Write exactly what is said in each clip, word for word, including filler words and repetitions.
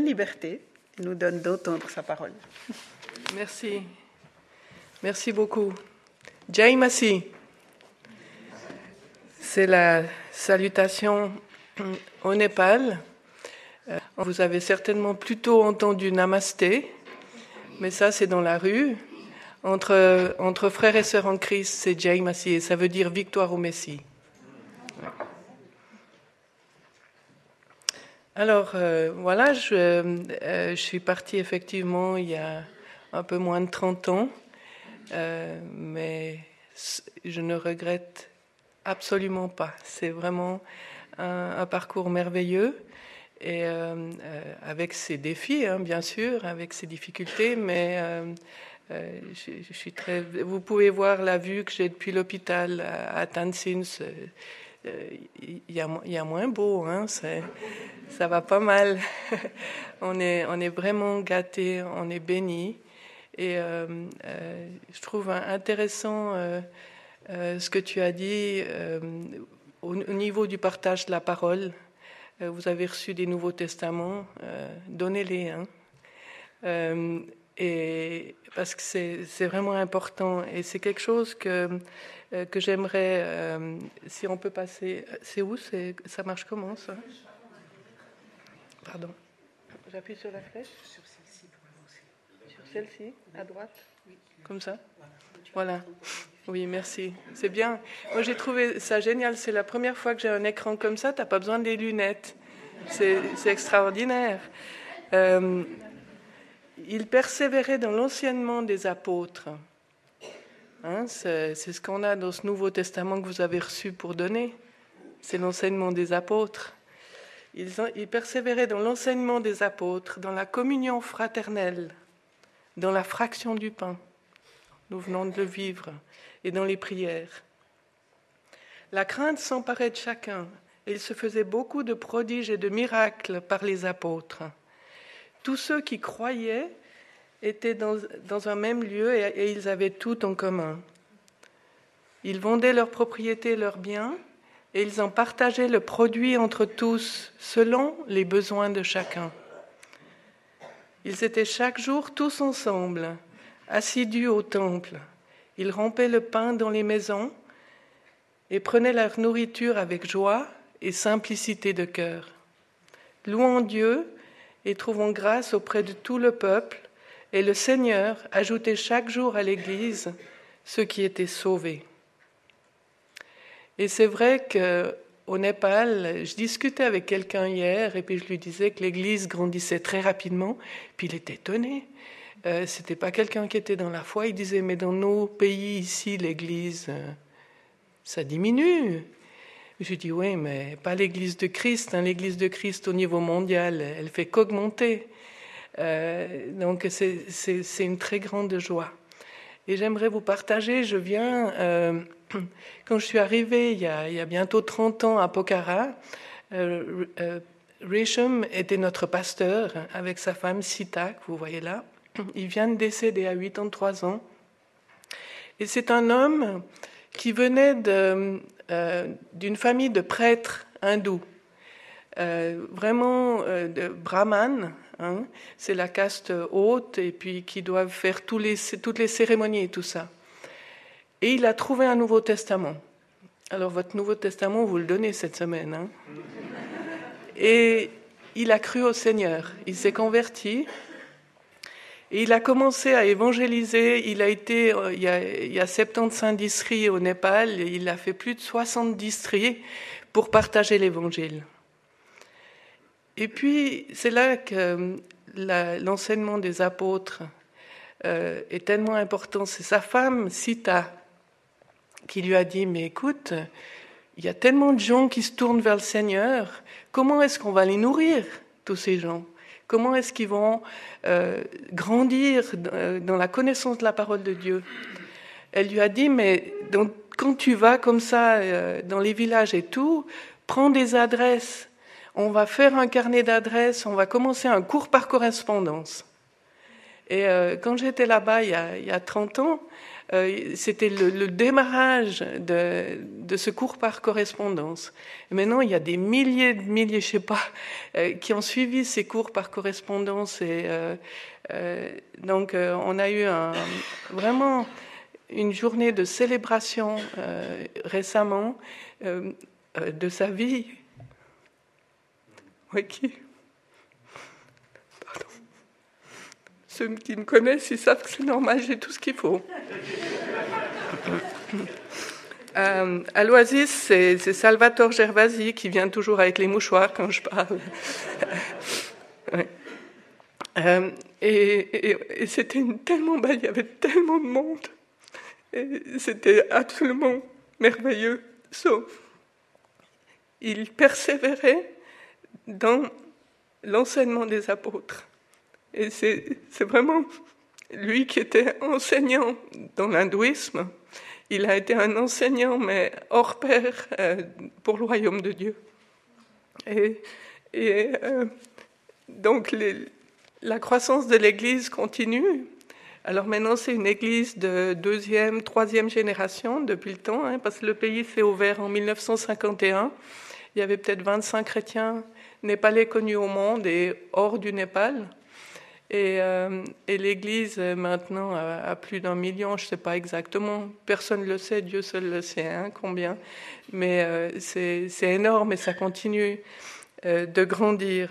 liberté et nous donne d'entendre sa parole. Merci. Merci beaucoup. Jai Masi. C'est la salutation au Népal. Vous avez certainement plutôt entendu Namasté, mais ça c'est dans la rue. Entre, entre frères et sœurs en Christ, c'est Jai Masi et ça veut dire victoire au Messie. Alors euh, voilà, je, euh, je suis partie effectivement il y a un peu moins de trente ans, euh, mais je ne regrette absolument pas. C'est vraiment un, un parcours merveilleux. Et euh, euh, avec ses défis, hein, bien sûr, avec ses difficultés, mais euh, euh, je, je suis très. Vous pouvez voir la vue que j'ai depuis l'hôpital à, à Tansins. Il euh, y, y a moins beau, hein, c'est, ça va pas mal. on est, on est vraiment gâtés, on est bénis, et euh, euh, je trouve intéressant euh, euh, ce que tu as dit euh, au, au niveau du partage de la parole. Vous avez reçu des Nouveaux Testaments, euh, donnez-les. Hein. Euh, et, parce que c'est, c'est vraiment important. Et c'est quelque chose que, euh, que j'aimerais, euh, si on peut passer... C'est où c'est, ça marche comment, ça? Pardon. J'appuie sur la flèche? Sur celle-ci pour avancer. Sur celle-ci, à droite? Oui. Comme ça? Voilà. Oui, merci. C'est bien. Moi, j'ai trouvé ça génial. C'est la première fois que j'ai un écran comme ça. Tu n'as pas besoin des lunettes. C'est, c'est extraordinaire. Euh, il persévérait dans l'enseignement des apôtres. Hein, c'est, c'est ce qu'on a dans ce Nouveau Testament que vous avez reçu pour donner. C'est l'enseignement des apôtres. Ils, ils persévéraient dans l'enseignement des apôtres, dans la communion fraternelle, dans la fraction du pain. Nous venons de le vivre. Et dans les prières. La crainte s'emparait de chacun, et il se faisait beaucoup de prodiges et de miracles par les apôtres. Tous ceux qui croyaient étaient dans, dans un même lieu et, et ils avaient tout en commun. Ils vendaient leurs propriétés et leurs biens, et ils en partageaient le produit entre tous, selon les besoins de chacun. Ils étaient chaque jour tous ensemble, assidus au temple. Ils rompaient le pain dans les maisons et prenaient leur nourriture avec joie et simplicité de cœur, louant Dieu et trouvant grâce auprès de tout le peuple, et le Seigneur ajoutait chaque jour à l'Église ceux qui étaient sauvés. Et c'est vrai qu'au Népal, je discutais avec quelqu'un hier et puis je lui disais que l'Église grandissait très rapidement, puis il était étonné. Euh, c'était pas quelqu'un qui était dans la foi, il disait mais dans nos pays ici l'Église euh, ça diminue. Je dis oui mais pas l'Église de Christ, hein, l'Église de Christ au niveau mondial elle fait qu'augmenter. Euh, donc c'est, c'est, c'est une très grande joie. Et j'aimerais vous partager, je viens euh, quand je suis arrivée il y a, il y a bientôt trente ans à Pokhara, euh, euh, Risham était notre pasteur avec sa femme Sita que vous voyez là. Il vient de décéder à quatre-vingt-treize ans. Et c'est un homme qui venait de, euh, d'une famille de prêtres hindous, euh, vraiment euh, de brahmanes, hein, c'est la caste haute, et puis qui doivent faire tous les, toutes les cérémonies et tout ça. Et il a trouvé un Nouveau Testament. Alors votre Nouveau Testament, vous le donnez cette semaine. Hein. Et il a cru au Seigneur, il s'est converti. Et il a commencé à évangéliser. Il a été, il y a, il y a soixante-quinze districts au Népal, et il a fait plus de soixante districts pour partager l'évangile. Et puis, c'est là que la, l'enseignement des apôtres euh, est tellement important. C'est sa femme, Sita, qui lui a dit, mais écoute, il y a tellement de gens qui se tournent vers le Seigneur, comment est-ce qu'on va les nourrir, tous ces gens ? Comment est-ce qu'ils vont euh, grandir dans la connaissance de la parole de Dieu? Elle lui a dit, mais donc, quand tu vas comme ça euh, dans les villages et tout, prends des adresses. On va faire un carnet d'adresses, on va commencer un cours par correspondance. Et euh, quand j'étais là-bas il y a, il y a trente ans, Euh, c'était le, le démarrage de, de ce cours par correspondance. Et maintenant, il y a des milliers de milliers, je sais pas, euh, qui ont suivi ces cours par correspondance. Et euh, euh, donc, euh, on a eu un, vraiment une journée de célébration euh, récemment euh, euh, de sa vie. Oui, qui Pardon. Ceux qui me connaissent, ils savent que c'est normal, j'ai tout ce qu'il faut. euh, à l'Oasis, c'est, c'est Salvatore Gervasi qui vient toujours avec les mouchoirs quand je parle. ouais. euh, et, et, et c'était une, tellement belle, il y avait tellement de monde. Et c'était absolument merveilleux. So, il persévérait dans l'enseignement des apôtres. Et c'est, c'est vraiment lui qui était enseignant dans l'hindouisme. Il a été un enseignant, mais hors pair euh, pour le royaume de Dieu. Et, et euh, donc, les, la croissance de l'Église continue. Alors maintenant, c'est une Église de deuxième, troisième génération depuis le temps, hein, parce que le pays s'est ouvert en dix-neuf cent cinquante et un. Il y avait peut-être vingt-cinq chrétiens népalais connus au monde et hors du Népal. Et, euh, et l'Église, maintenant, a, a plus d'un million, je ne sais pas exactement, personne ne le sait, Dieu seul le sait, hein, combien. Mais euh, c'est, c'est énorme et ça continue euh, de grandir.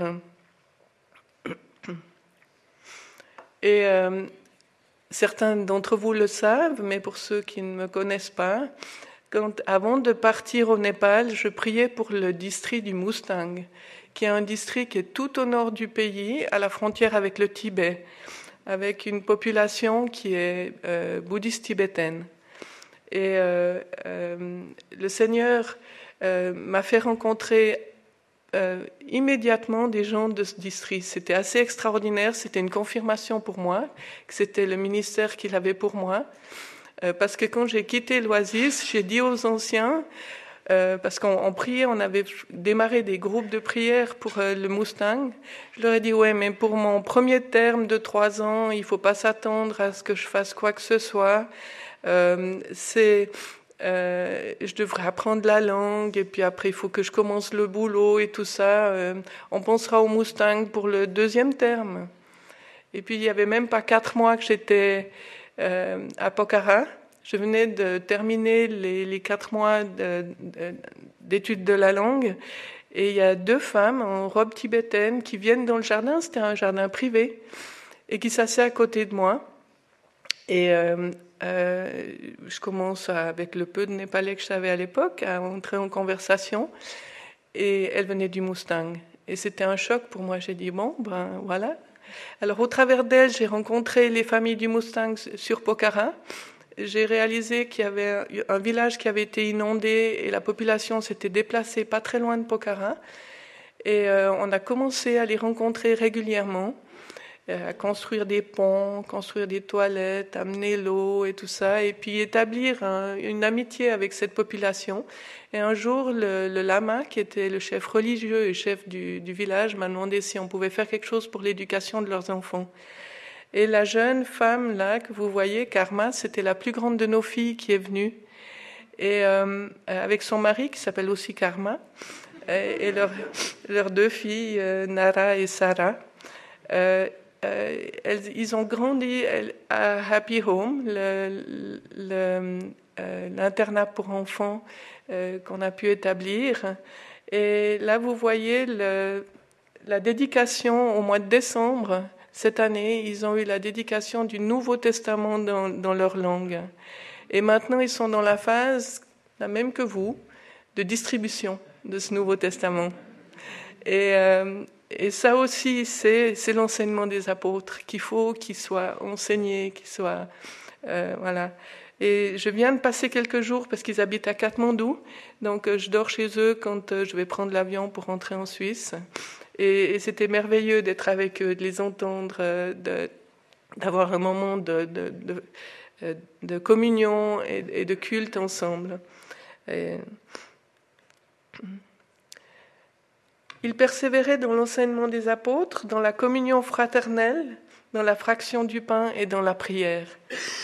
Et euh, certains d'entre vous le savent, mais pour ceux qui ne me connaissent pas, quand, avant de partir au Népal, je priais pour le district du Mustang, qui est un district qui est tout au nord du pays, à la frontière avec le Tibet, avec une population qui est euh, bouddhiste tibétaine. Et euh, euh, le Seigneur euh, m'a fait rencontrer euh, immédiatement des gens de ce district. C'était assez extraordinaire, c'était une confirmation pour moi, que c'était le ministère qu'il avait pour moi. Euh, parce que quand j'ai quitté l'Oasis, j'ai dit aux anciens, Euh, parce qu'on on priait, on avait démarré des groupes de prière pour euh, le Mustang. Je leur ai dit, ouais, mais pour mon premier terme de trois ans, il faut pas s'attendre à ce que je fasse quoi que ce soit. Euh, c'est, euh, je devrais apprendre la langue, et puis après, il faut que je commence le boulot et tout ça. Euh, on pensera au Mustang pour le deuxième terme. Et puis, il y avait même pas quatre mois que j'étais euh, à Pokhara. Je venais de terminer les, les quatre mois de, de, d'études de la langue et il y a deux femmes en robe tibétaine qui viennent dans le jardin, c'était un jardin privé, et qui s'assoient à côté de moi. Et euh, euh, je commence à, avec le peu de népalais que je savais à l'époque à entrer en conversation et elles venaient du Mustang. Et c'était un choc pour moi, j'ai dit bon, ben voilà. Alors au travers d'elles, j'ai rencontré les familles du Mustang sur Pokhara. J'ai réalisé qu'il y avait un village qui avait été inondé et la population s'était déplacée pas très loin de Pokhara. Et euh, on a commencé à les rencontrer régulièrement, euh, à construire des ponts, construire des toilettes, amener l'eau et tout ça, et puis établir un, une amitié avec cette population. Et un jour, le, le lama, qui était le chef religieux et chef du, du village, m'a demandé si on pouvait faire quelque chose pour l'éducation de leurs enfants. Et la jeune femme là que vous voyez, Karma, c'était la plus grande de nos filles qui est venue. Et euh, avec son mari qui s'appelle aussi Karma, et, et leurs leurs deux filles, euh, Nara et Sarah, euh, euh, elles, ils ont grandi à Happy Home, le, le, euh, l'internat pour enfants euh, qu'on a pu établir. Et là, vous voyez le, la dédication au mois de décembre. Cette année, ils ont eu la dédication du Nouveau Testament dans, dans leur langue. Et maintenant, ils sont dans la phase, la même que vous, de distribution de ce Nouveau Testament. Et, euh, et ça aussi, c'est, c'est l'enseignement des apôtres, qu'il faut qu'il soit enseigné, qu'il soit... Euh, voilà. Et je viens de passer quelques jours parce qu'ils habitent à Katmandou, donc je dors chez eux quand je vais prendre l'avion pour rentrer en Suisse. Et, et c'était merveilleux d'être avec eux, de les entendre, de, d'avoir un moment de, de, de, de communion et, et de culte ensemble. Et... Ils persévéraient dans l'enseignement des apôtres, dans la communion fraternelle, dans la fraction du pain et dans la prière.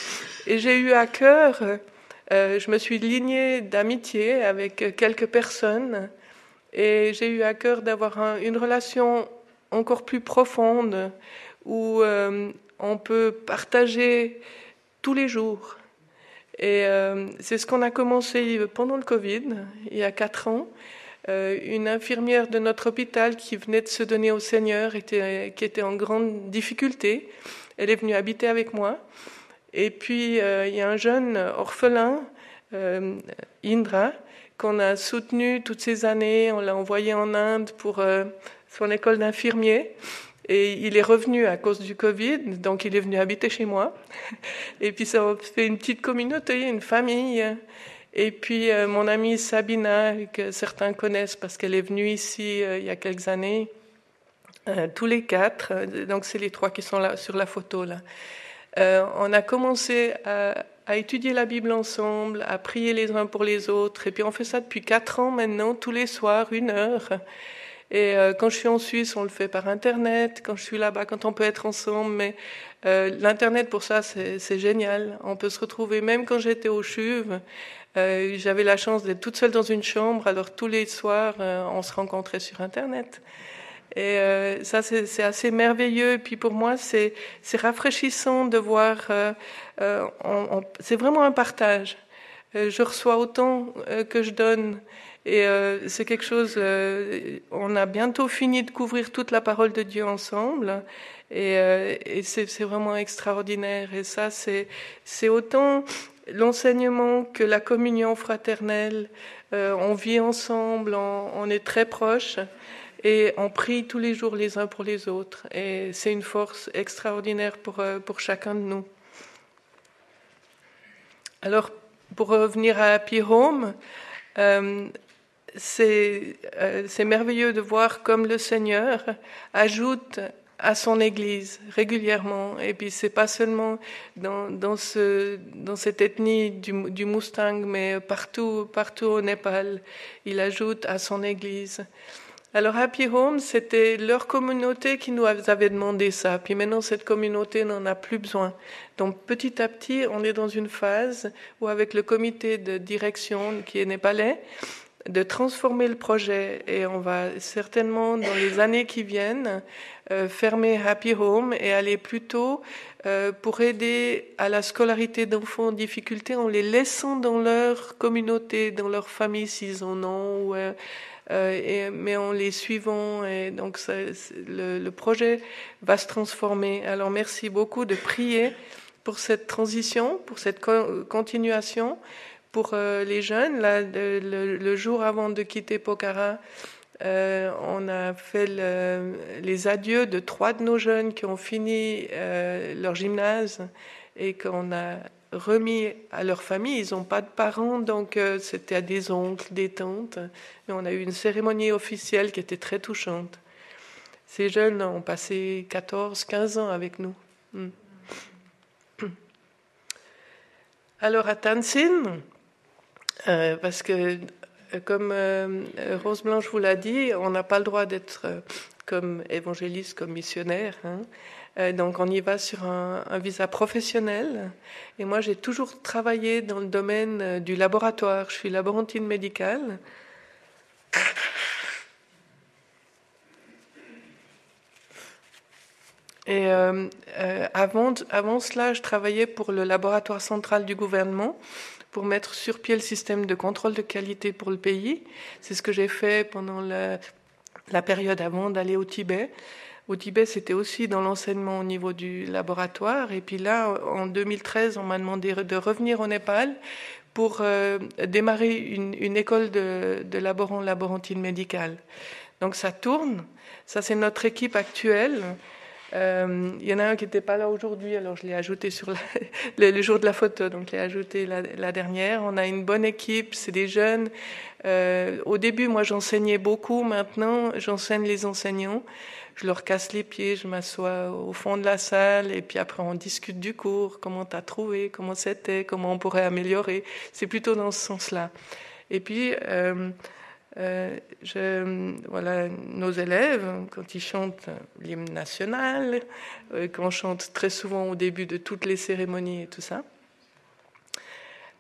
et j'ai eu à cœur, euh, je me suis liée d'amitié avec quelques personnes, et j'ai eu à cœur d'avoir un, une relation encore plus profonde, où euh, on peut partager tous les jours. Et euh, c'est ce qu'on a commencé pendant le Covid, il y a quatre ans. Euh, une infirmière de notre hôpital qui venait de se donner au Seigneur, était, qui était en grande difficulté. Elle est venue habiter avec moi. Et puis, euh, il y a un jeune orphelin, euh, Indra, qu'on a soutenu toutes ces années. On l'a envoyé en Inde pour euh, son école d'infirmier. Et il est revenu à cause du Covid, donc il est venu habiter chez moi. Et puis ça a fait une petite communauté, une famille. Et puis euh, mon amie Sabina, que certains connaissent parce qu'elle est venue ici euh, il y a quelques années, euh, tous les quatre, donc c'est les trois qui sont là sur la photo là. Euh, on a commencé à, à étudier la Bible ensemble, à prier les uns pour les autres. Et puis on fait ça depuis quatre ans maintenant, tous les soirs, une heure. Et euh, quand je suis en Suisse, on le fait par Internet. Quand je suis là-bas, quand on peut être ensemble. Mais euh, l'Internet, pour ça, c'est, c'est génial. On peut se retrouver. Même quand j'étais au C H U V, euh, j'avais la chance d'être toute seule dans une chambre. Alors tous les soirs, euh, on se rencontrait sur Internet. Et euh, ça, c'est, c'est assez merveilleux. Et puis pour moi, c'est, c'est rafraîchissant de voir... Euh, euh, on, on, c'est vraiment un partage. Euh, je reçois autant euh, que je donne. Et euh, c'est quelque chose, euh, on a bientôt fini de couvrir toute la parole de Dieu ensemble, et, euh, et c'est, c'est vraiment extraordinaire. Et ça, c'est, c'est autant l'enseignement que la communion fraternelle. Euh, on vit ensemble, on, on est très proches, et on prie tous les jours les uns pour les autres. Et c'est une force extraordinaire pour, pour chacun de nous. Alors, pour revenir à Happy Home, euh, C'est, euh, c'est merveilleux de voir comme le Seigneur ajoute à son Église régulièrement. Et puis c'est pas seulement dans, dans, ce, dans cette ethnie du, du Mustang, mais partout, partout au Népal, il ajoute à son Église. Alors Happy Home, c'était leur communauté qui nous avait demandé ça. Puis maintenant, cette communauté n'en a plus besoin. Donc petit à petit, on est dans une phase où avec le comité de direction qui est népalais, de transformer le projet, et on va certainement dans les années qui viennent euh, fermer Happy Home et aller plutôt euh, pour aider à la scolarité d'enfants en difficulté en les laissant dans leur communauté, dans leur famille s'ils en ont, ou, euh, euh, et, mais en les suivant. Et donc ça, le, le projet va se transformer. Alors merci beaucoup de prier pour cette transition, pour cette co- continuation. Pour euh, les jeunes, là, le, le, le jour avant de quitter Pokhara, euh, on a fait le, les adieux de trois de nos jeunes qui ont fini euh, leur gymnase et qu'on a remis à leur famille. Ils n'ont pas de parents, donc euh, c'était à des oncles, des tantes. Et on a eu une cérémonie officielle qui était très touchante. Ces jeunes ont passé quatorze, quinze ans avec nous. Mm. Alors à Tansin, Euh, parce que, comme euh, Rose Blanche vous l'a dit, on n'a pas le droit d'être euh, comme évangéliste, comme missionnaire. Hein. Euh, donc on y va sur un, un visa professionnel. Et moi, j'ai toujours travaillé dans le domaine euh, du laboratoire. Je suis laborantine médicale. Et euh, euh, avant, avant cela, je travaillais pour le laboratoire central du gouvernement, pour mettre sur pied le système de contrôle de qualité pour le pays. C'est ce que j'ai fait pendant la, la période avant d'aller au Tibet. Au Tibet, c'était aussi dans l'enseignement au niveau du laboratoire. Et puis là, en deux mille treize, on m'a demandé de revenir au Népal pour euh, démarrer une, une école de, de laborant, laborantine médicale. Donc ça tourne. Ça, c'est notre équipe actuelle. Euh, il y en a un qui n'était pas là aujourd'hui, alors je l'ai ajouté sur la, le, le jour de la photo, donc je l'ai ajouté la, la dernière. On a une bonne équipe, c'est des jeunes. Euh, au début, moi, j'enseignais beaucoup. Maintenant, j'enseigne les enseignants. Je leur casse les pieds, je m'assois au fond de la salle, et puis après, on discute du cours, comment tu as trouvé, comment c'était, comment on pourrait améliorer. C'est plutôt dans ce sens-là. Et puis... Euh, Euh, je, voilà, nos élèves, quand ils chantent l'hymne national, euh, qu'on chante très souvent au début de toutes les cérémonies et tout ça.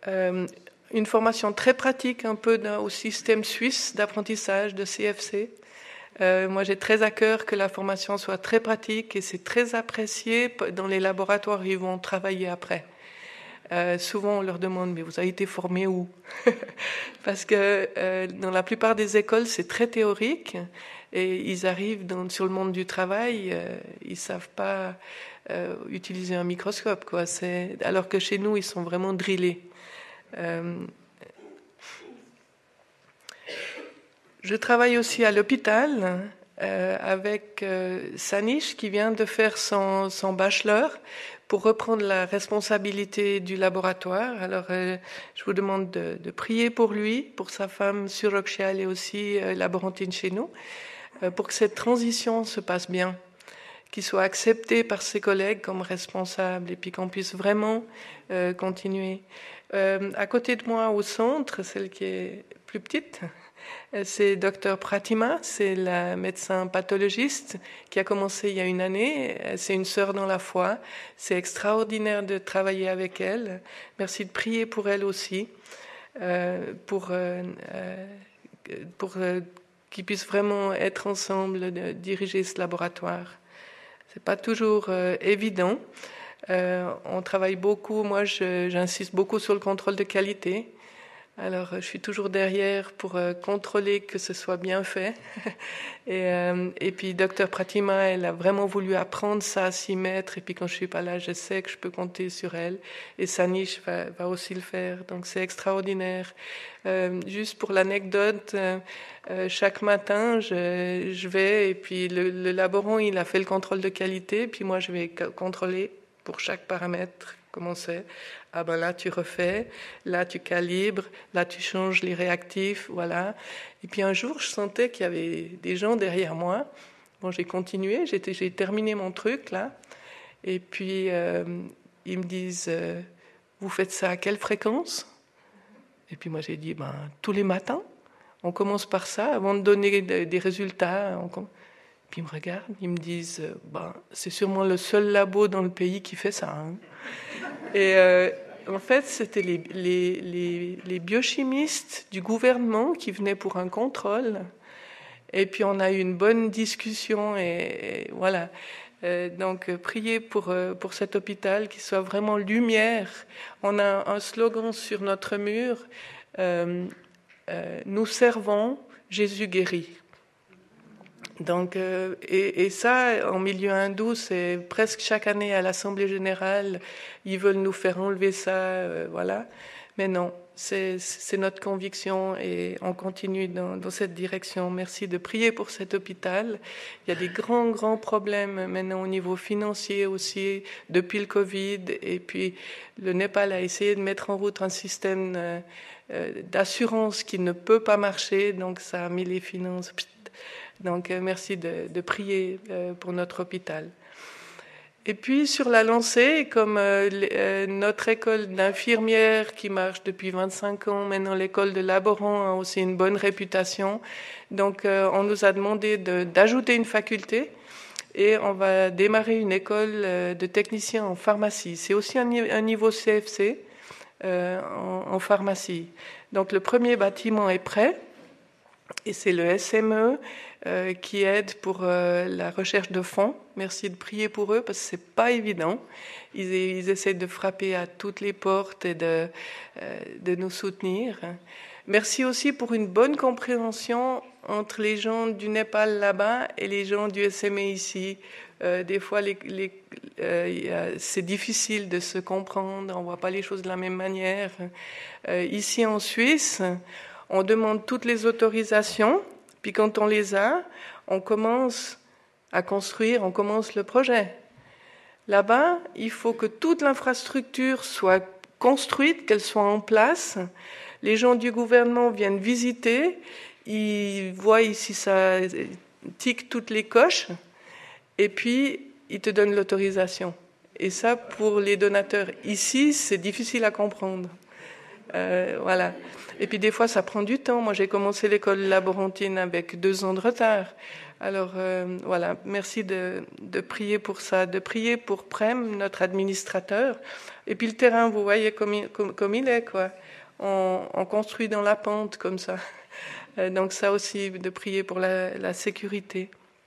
Euh, une formation très pratique, un peu au système suisse d'apprentissage de C F C. Euh, moi, j'ai très à cœur que la formation soit très pratique et c'est très apprécié dans les laboratoires où ils vont travailler après. Euh, souvent, on leur demande, mais vous avez été formé où? Parce que euh, dans la plupart des écoles, c'est très théorique et ils arrivent dans, sur le monde du travail, euh, ils savent pas euh, utiliser un microscope, quoi. C'est, alors que chez nous, ils sont vraiment drillés. Euh, je travaille aussi à l'hôpital euh, avec euh, Sanish qui vient de faire son, son bachelor pour reprendre la responsabilité du laboratoire. Alors, euh, je vous demande de, de prier pour lui, pour sa femme Suroksha, et aussi euh, laborantine chez nous, euh, pour que cette transition se passe bien, qu'il soit accepté par ses collègues comme responsable et puis qu'on puisse vraiment euh, continuer. Euh, à côté de moi, au centre, celle qui est plus petite, c'est docteur Pratima, c'est la médecin pathologiste qui a commencé il y a une année. C'est une sœur dans la foi. C'est extraordinaire de travailler avec elle. Merci de prier pour elle aussi, euh, pour, euh, pour euh, qu'ils puissent vraiment être ensemble, de diriger ce laboratoire. C'est pas toujours euh, évident. Euh, on travaille beaucoup. Moi, je, j'insiste beaucoup sur le contrôle de qualité. Alors, je suis toujours derrière pour euh, contrôler que ce soit bien fait. et, euh, et puis, docteur Pratima, elle a vraiment voulu apprendre ça, à s'y mettre. Et puis, quand je suis pas là, je sais que je peux compter sur elle. Et Sanish va, va aussi le faire. Donc, c'est extraordinaire. Euh, juste pour l'anecdote, euh, euh, chaque matin, je, je vais et puis le, le laborant, il a fait le contrôle de qualité. Puis moi, je vais contrôler pour chaque paramètre comment c'est. Ah ben là, tu refais, là, tu calibres, là, tu changes les réactifs, voilà. Et puis un jour, je sentais qu'il y avait des gens derrière moi. Bon, j'ai continué, j'ai, j'ai terminé mon truc, là. Et puis, euh, ils me disent, euh, vous faites ça à quelle fréquence? Et puis moi, j'ai dit, ben, tous les matins. On commence par ça, avant de donner des résultats. On... Puis ils me regardent, ils me disent, ben, c'est sûrement le seul labo dans le pays qui fait ça, hein. Et euh, en fait, c'était les, les, les, les biochimistes du gouvernement qui venaient pour un contrôle. Et puis, on a eu une bonne discussion. Et, et voilà. Euh, donc, euh, priez pour, euh, pour cet hôpital, qu'il soit vraiment lumière. On a un slogan sur notre mur. Euh, euh, nous servons, Jésus guérit. Donc, euh, et, et ça, en milieu hindou, c'est presque chaque année à l'Assemblée générale, ils veulent nous faire enlever ça, euh, voilà. Mais non, c'est, c'est notre conviction et on continue dans, dans cette direction. Merci de prier pour cet hôpital. Il y a des grands, grands problèmes maintenant au niveau financier aussi, depuis le Covid. Et puis, le Népal a essayé de mettre en route un système euh, euh, d'assurance qui ne peut pas marcher, donc ça a mis les finances... Donc, euh, merci de, de prier euh, pour notre hôpital. Et puis, sur la lancée, comme euh, euh, notre école d'infirmières qui marche depuis vingt-cinq ans, maintenant l'école de laborants a aussi une bonne réputation. Donc, euh, on nous a demandé de, d'ajouter une faculté et on va démarrer une école euh, de techniciens en pharmacie. C'est aussi un, un niveau C F C euh, en, en pharmacie. Donc, le premier bâtiment est prêt. Et c'est le S M E euh, qui aide pour euh, la recherche de fonds. Merci de prier pour eux parce que c'est pas évident. Ils, ils essaient de frapper à toutes les portes et de, euh, de nous soutenir. Merci aussi pour une bonne compréhension entre les gens du Népal là-bas et les gens du S M E ici. Euh, des fois, les, les, euh, c'est difficile de se comprendre. On voit pas les choses de la même manière. Euh, ici en Suisse, on demande toutes les autorisations, puis quand on les a, on commence à construire, on commence le projet. Là-bas, il faut que toute l'infrastructure soit construite, qu'elle soit en place. Les gens du gouvernement viennent visiter, ils voient si ça tique toutes les coches, et puis ils te donnent l'autorisation. Et ça, pour les donateurs ici, c'est difficile à comprendre. Euh, voilà. Et puis des fois, ça prend du temps. Moi, j'ai commencé l'école laborantine avec deux ans de retard. Alors euh, voilà, merci de, de prier pour ça, de prier pour Prem, notre administrateur. Et puis le terrain, vous voyez comme il, comme, comme il est, quoi. On, on construit dans la pente comme ça. Euh, donc ça aussi, de prier pour la, la sécurité.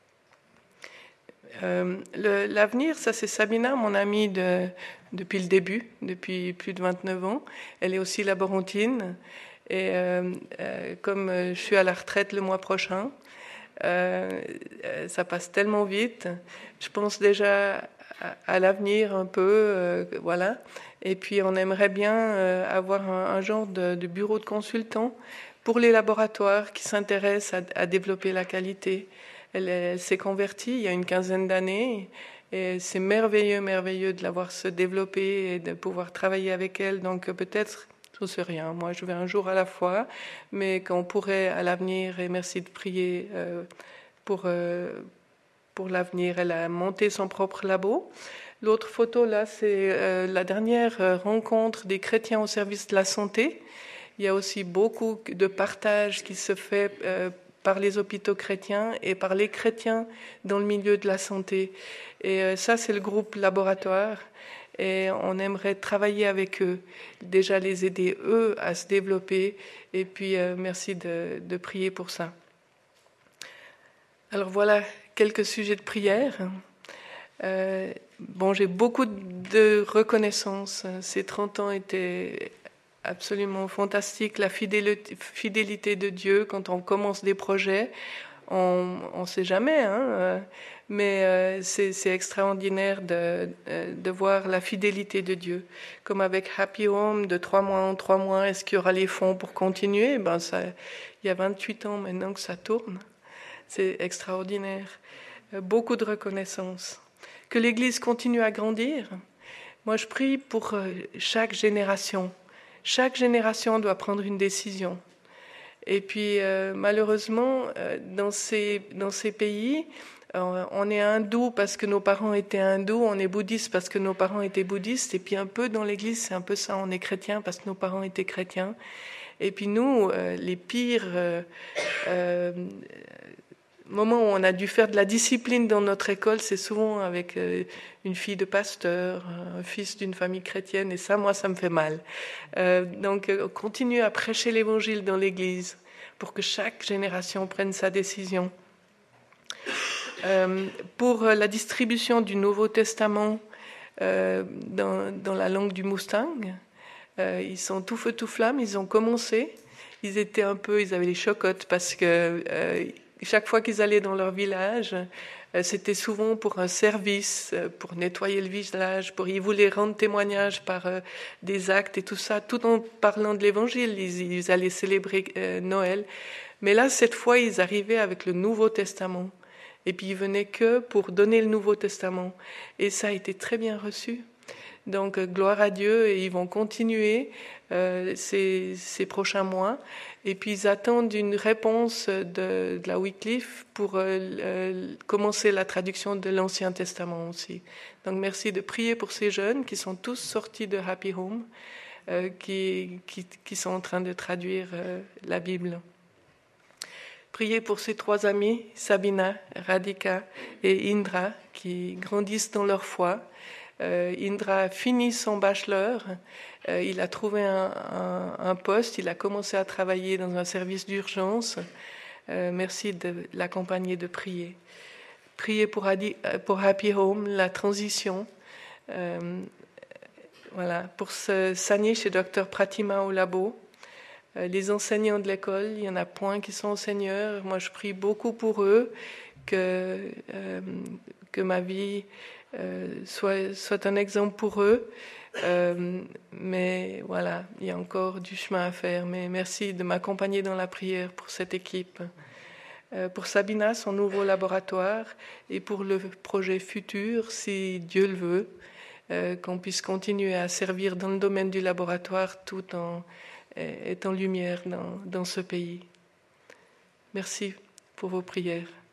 Euh, le, l'avenir, ça c'est Sabina, mon amie de, depuis le début, depuis plus de vingt-neuf ans. Elle est aussi laborantine. Et euh, euh, comme je suis à la retraite le mois prochain, Euh, ça passe tellement vite. Je pense déjà à, à l'avenir un peu, euh, voilà. Et puis on aimerait bien euh, avoir un, un genre de, de bureau de consultant pour les laboratoires qui s'intéressent à, à développer la qualité. Elle, elle s'est convertie il y a une quinzaine d'années et c'est merveilleux, merveilleux de la voir se développer et de pouvoir travailler avec elle. Donc peut-être je ne sais rien, moi je vais un jour à la fois, mais qu'on pourrait à l'avenir, et merci de prier euh, pour, euh, pour l'avenir. Elle a monté son propre labo. L'autre photo là, c'est euh, la dernière rencontre des chrétiens au service de la santé. Il y a aussi beaucoup de partage qui se fait euh, par les hôpitaux chrétiens et par les chrétiens dans le milieu de la santé. Et euh, ça, c'est le groupe laboratoire. Et on aimerait travailler avec eux, déjà les aider eux à se développer. Et puis euh, merci de, de prier pour ça. Alors voilà quelques sujets de prière. Euh, bon, j'ai beaucoup de reconnaissance. Ces trente ans étaient absolument fantastiques. La fidélité, fidélité de Dieu quand on commence des projets, on ne sait jamais, hein, mais euh, c'est, c'est extraordinaire de, de voir la fidélité de Dieu. Comme avec Happy Home, de trois mois en trois mois, est-ce qu'il y aura les fonds pour continuer? Ben ça, il y a vingt-huit ans maintenant que ça tourne. C'est extraordinaire. Beaucoup de reconnaissance. Que l'Église continue à grandir. Moi, je prie pour chaque génération. Chaque génération doit prendre une décision. Et puis, euh, malheureusement, euh, dans ces, dans ces pays, euh, on est hindou parce que nos parents étaient hindous, on est bouddhiste parce que nos parents étaient bouddhistes, et puis un peu dans l'Église, c'est un peu ça, on est chrétien parce que nos parents étaient chrétiens. Et puis nous, euh, les pires euh, euh, moments où on a dû faire de la discipline dans notre école, c'est souvent avec euh, une fille de pasteur, un fils d'une famille chrétienne, et ça, moi, ça me fait mal. Euh, donc, euh, continue à prêcher l'Évangile dans l'Église pour que chaque génération prenne sa décision. Euh, pour la distribution du Nouveau Testament euh, dans, dans la langue du Mustang, euh, ils sont tout feu tout flamme, ils ont commencé, ils étaient un peu, ils avaient les chocottes parce que euh, chaque fois qu'ils allaient dans leur village, euh, c'était souvent pour un service, euh, pour nettoyer le village, pour ils voulaient rendre témoignage par euh, des actes et tout ça, tout en parlant de l'Évangile. Ils, ils allaient célébrer euh, Noël, mais là cette fois ils arrivaient avec le Nouveau Testament. Et puis ils venaient que pour donner le Nouveau Testament. Et ça a été très bien reçu. Donc gloire à Dieu, et ils vont continuer euh, ces, ces prochains mois. Et puis ils attendent une réponse de, de la Wycliffe pour euh, euh, commencer la traduction de l'Ancien Testament aussi. Donc merci de prier pour ces jeunes qui sont tous sortis de Happy Home, euh, qui, qui, qui sont en train de traduire euh, la Bible. Priez pour ces trois amis, Sabina, Radhika et Indra, qui grandissent dans leur foi. Euh, Indra a fini son bachelor, euh, il a trouvé un, un, un poste, il a commencé à travailler dans un service d'urgence. Euh, merci de l'accompagner, de prier. Priez pour, Adi, pour Happy Home, la transition. Euh, voilà, pour se soigner chez docteur Pratima au labo. Les enseignants de l'école, il y en a point qui sont enseignants. Moi, je prie beaucoup pour eux, que, euh, que ma vie euh, soit, soit un exemple pour eux. Euh, mais voilà, il y a encore du chemin à faire. Mais merci de m'accompagner dans la prière pour cette équipe. Euh, pour Sabina, son nouveau laboratoire, et pour le projet futur, si Dieu le veut, euh, qu'on puisse continuer à servir dans le domaine du laboratoire tout en est en lumière dans, dans ce pays. Merci pour vos prières.